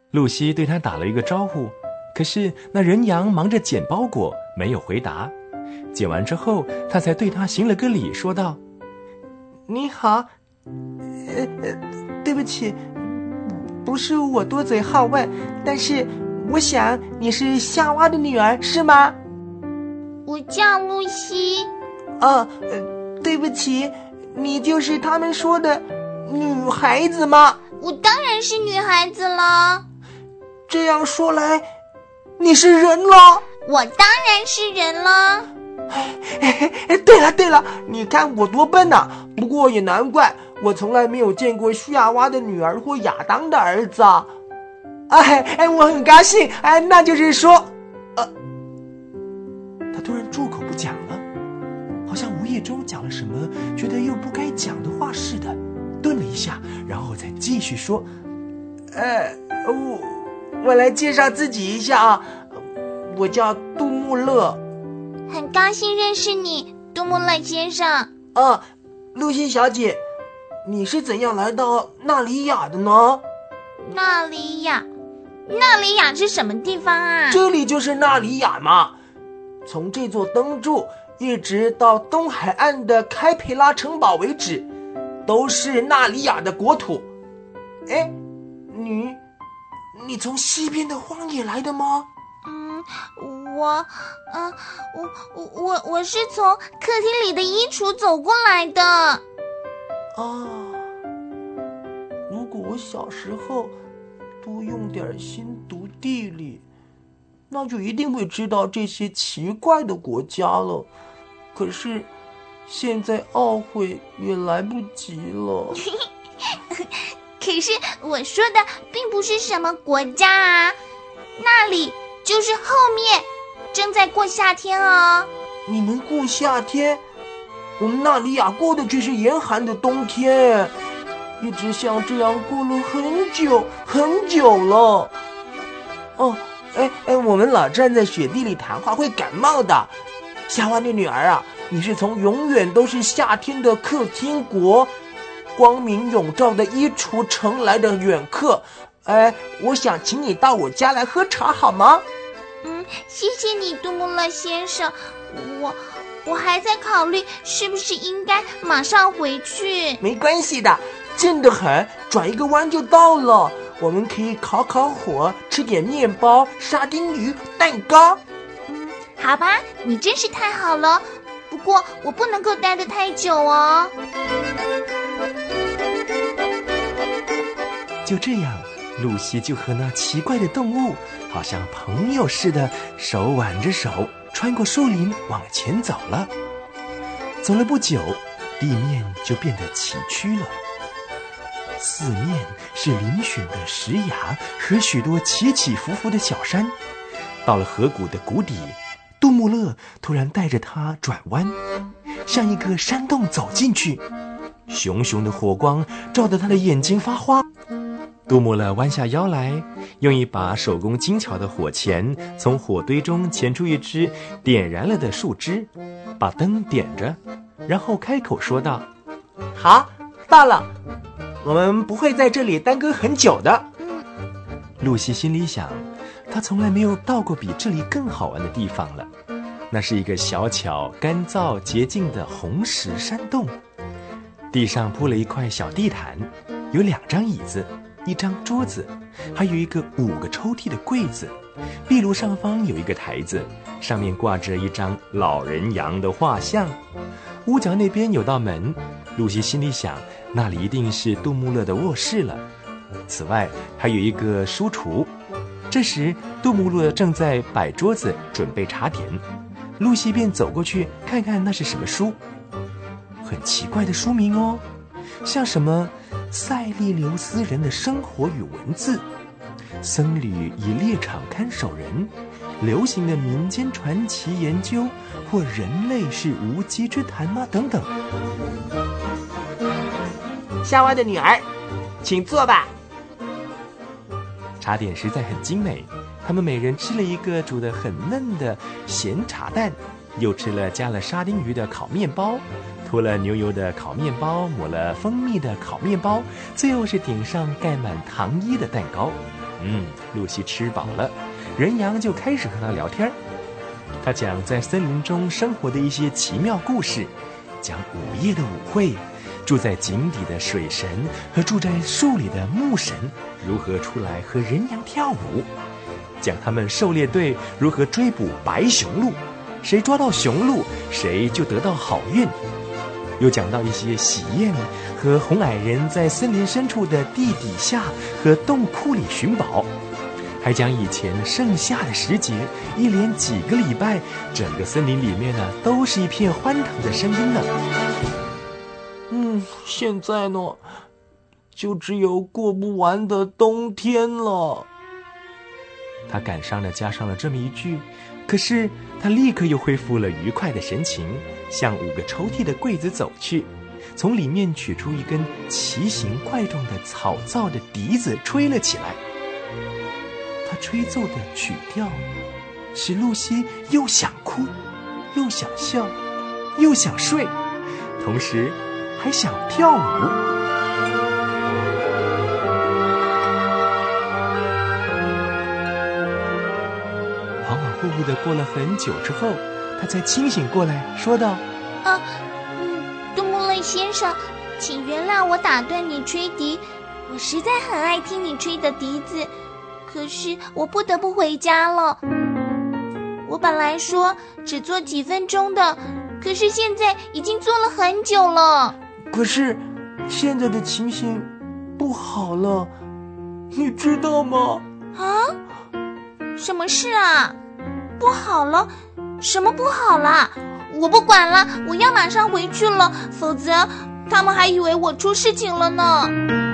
露西对他打了一个招呼，可是那人羊忙着捡包裹，没有回答。捡完之后，他才对他行了个礼，说道： 你好，对不起，不是我多嘴好问，但是我想你是夏娃的女儿，是吗？ 我叫露西。 对不起，你就是他们说的女孩子吗？ 我当然是女孩子了。 这样说来，你是人了。 我当然是人了。 对了，你看我多笨啊！不过也难怪，我从来没有见过夏娃的女儿或亚当的儿子啊。我很高兴。那就是说，他突然住口不讲了，好像无意中讲了什么觉得又不该讲的话似的，顿了一下，然后再继续说：我来介绍自己一下啊，我叫杜穆勒。 很高兴认识你，杜穆勒先生。 露西小姐，你是怎样来到纳里亚的呢？ 纳里亚是什么地方啊？ 这里就是纳里亚嘛。从这座灯柱一直到东海岸的开培拉城堡为止，都是纳里亚的国土。你从西边的荒野来的吗？ 我是从客厅里的衣橱走过来的。 如果我小时候多用点心读地理，那就一定会知道这些奇怪的国家了。可是现在懊悔也来不及了。 可是我说的并不是什么国家啊，那里就是后面正在过夏天哦。 你们过夏天？我们纳里亚过的却是严寒的冬天，一直像这样过了很久很久了。我们老站在雪地里谈话会感冒的。夏娃的女儿啊，你是从永远都是夏天的客厅国，光明永照的衣橱城来的远客。我想请你到我家来喝茶好吗？ 谢谢你，杜穆勒先生。我还在考虑是不是应该马上回去。没关系的，近得很，转一个弯就到了。我们可以烤火，吃点面包、沙丁鱼、蛋糕。 好吧，你真是太好了。不过我不能够待得太久哦。 就这样，露西就和那奇怪的动物好像朋友似的，手挽着手穿过树林往前走了。走了不久，地面就变得崎岖了，四面是嶙峋的石崖和许多起起伏伏的小山。到了河谷的谷底，杜穆勒突然带着他转弯，向一个山洞走进去。熊熊的火光照得他的眼睛发花。杜穆勒弯下腰来，用一把手工精巧的火钳从火堆中钳出一支点燃了的树枝，把灯点着，然后开口说道： 好，到了，我们不会在这里耽搁很久的。 露西心里想，她从来没有到过比这里更好玩的地方了。那是一个小巧、干燥、洁净的红石山洞，地上铺了一块小地毯，有2张椅子，1张桌子，还有一个5个抽屉的柜子。壁炉上方有一个台子，上面挂着一张老人羊的画像。屋角那边有道门，露西心里想，那里一定是杜穆勒的卧室了。此外还有一个书橱。这时杜穆勒正在摆桌子准备茶点，露西便走过去看看那是什么书。很奇怪的书名哦，像什么塞利留斯人的生活与文字，僧侣以猎场看守人，流行的民间传奇研究，或人类是无稽之谈吗？等等。 夏娃的女儿，请坐吧。 茶点实在很精美，他们每人吃了一个煮得很嫩的咸茶蛋，又吃了加了沙丁鱼的烤面包，涂了牛油的烤面包，抹了蜂蜜的烤面包，最后是点上盖满糖衣的蛋糕。 露西吃饱了，人羊就开始和他聊天。他讲在森林中生活的一些奇妙故事，讲午夜的舞会，住在井底的水神和住在树里的木神如何出来和人羊跳舞，讲他们狩猎队如何追捕白雄鹿，谁抓到雄鹿谁就得到好运。又讲到一些喜宴和红矮人在森林深处的地底下和洞窟里寻宝，还讲以前盛夏的时节，一连几个礼拜，整个森林里面呢都是一片欢腾的声音呢。 现在呢，就只有过不完的冬天了。 他感伤地加上了这么一句，可是他立刻又恢复了愉快的神情，向5个抽屉的柜子走去，从里面取出一根奇形怪状的草造的笛子，吹了起来。他吹奏的曲调使露西又想哭又想笑又想睡，同时还想跳舞。恍恍惚惚的过了很久之后，他才清醒过来，说道： 杜穆勒先生，请原谅我打断你吹笛，我实在很爱听你吹的笛子，可是我不得不回家了。我本来说只做几分钟的，可是现在已经做了很久了。 可是现在的情形不好了，你知道吗？ 啊？什么事啊？不好了？什么不好了？我不管了，我要马上回去了，否则他们还以为我出事情了呢。